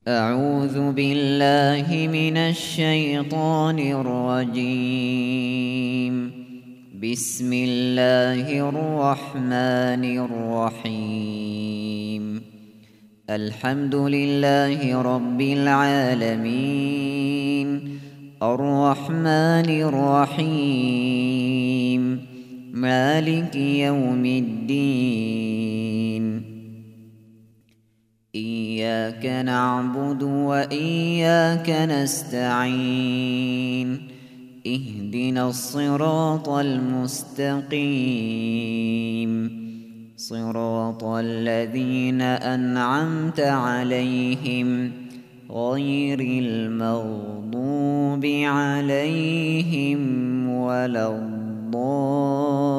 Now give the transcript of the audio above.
أعوذ بالله من الشيطان الرجيم. بسم الله الرحمن الرحيم. الحمد لله رب العالمين، الرحمن الرحيم، مالك يوم الدين. إياك نعبد وإياك نستعين. اهدنا الصراط المستقيم، صراط الذين أنعمت عليهم غير المغضوب عليهم ولا الضالين.